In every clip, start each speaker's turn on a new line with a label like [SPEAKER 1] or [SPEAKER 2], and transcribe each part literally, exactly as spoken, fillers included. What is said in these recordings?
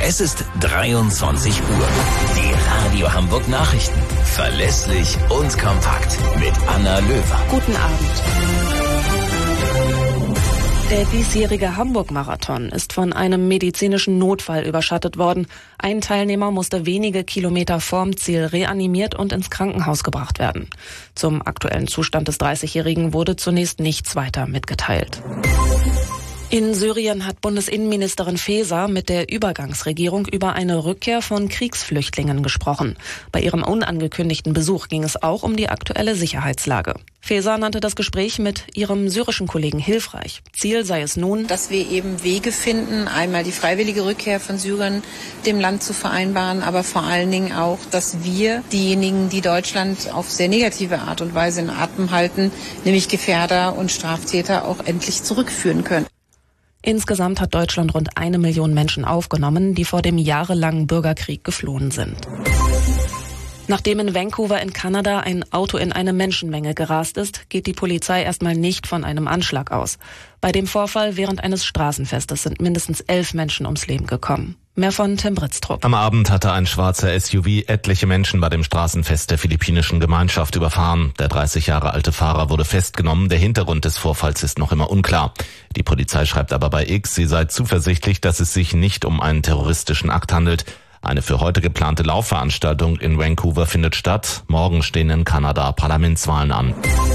[SPEAKER 1] Es ist dreiundzwanzig Uhr. Die Radio Hamburg Nachrichten. Verlässlich und kompakt mit Anna Löwer.
[SPEAKER 2] Guten Abend. Der diesjährige Hamburg-Marathon ist von einem medizinischen Notfall überschattet worden. Ein Teilnehmer musste wenige Kilometer vorm Ziel reanimiert und ins Krankenhaus gebracht werden. Zum aktuellen Zustand des dreißigjährigen wurde zunächst nichts weiter mitgeteilt. In Syrien hat Bundesinnenministerin Faeser mit der Übergangsregierung über eine Rückkehr von Kriegsflüchtlingen gesprochen. Bei ihrem unangekündigten Besuch ging es auch um die aktuelle Sicherheitslage. Faeser nannte das Gespräch mit ihrem syrischen Kollegen hilfreich. Ziel sei es nun,
[SPEAKER 3] dass wir eben Wege finden, einmal die freiwillige Rückkehr von Syrern dem Land zu vereinbaren, aber vor allen Dingen auch, dass wir diejenigen, die Deutschland auf sehr negative Art und Weise in Atem halten, nämlich Gefährder und Straftäter, auch endlich zurückführen können.
[SPEAKER 2] Insgesamt hat Deutschland rund eine Million Menschen aufgenommen, die vor dem jahrelangen Bürgerkrieg geflohen sind. Nachdem in Vancouver in Kanada ein Auto in eine Menschenmenge gerast ist, geht die Polizei erstmal nicht von einem Anschlag aus. Bei dem Vorfall während eines Straßenfestes sind mindestens elf Menschen ums Leben gekommen. Mehr von Tim Britztrup.
[SPEAKER 4] Am Abend hatte ein schwarzer S U V etliche Menschen bei dem Straßenfest der philippinischen Gemeinschaft überfahren. Der dreißig Jahre alte Fahrer wurde festgenommen. Der Hintergrund des Vorfalls ist noch immer unklar. Die Polizei schreibt aber bei X, sie sei zuversichtlich, dass es sich nicht um einen terroristischen Akt handelt. Eine für heute geplante Laufveranstaltung in Vancouver findet statt. Morgen stehen in Kanada Parlamentswahlen an.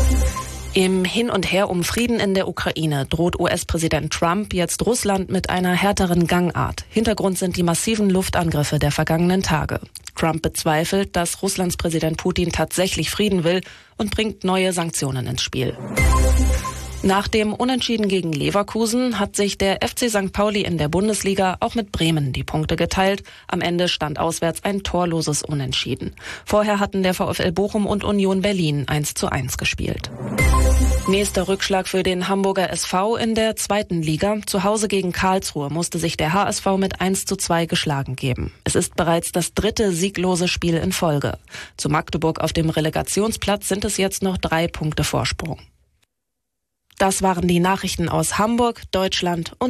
[SPEAKER 2] Im Hin und Her um Frieden in der Ukraine droht U S-Präsident Trump jetzt Russland mit einer härteren Gangart. Hintergrund sind die massiven Luftangriffe der vergangenen Tage. Trump bezweifelt, dass Russlands Präsident Putin tatsächlich Frieden will und bringt neue Sanktionen ins Spiel. Nach dem Unentschieden gegen Leverkusen hat sich der F C Sankt Pauli in der Bundesliga auch mit Bremen die Punkte geteilt. Am Ende stand auswärts ein torloses Unentschieden. Vorher hatten der VfL Bochum und Union Berlin eins zu eins gespielt. Nächster Rückschlag für den Hamburger S V in der zweiten Liga. Zu Hause gegen Karlsruhe musste sich der H S V mit eins zu zwei geschlagen geben. Es ist bereits das dritte sieglose Spiel in Folge. Zu Magdeburg auf dem Relegationsplatz sind es jetzt noch drei Punkte Vorsprung. Das waren die Nachrichten aus Hamburg, Deutschland und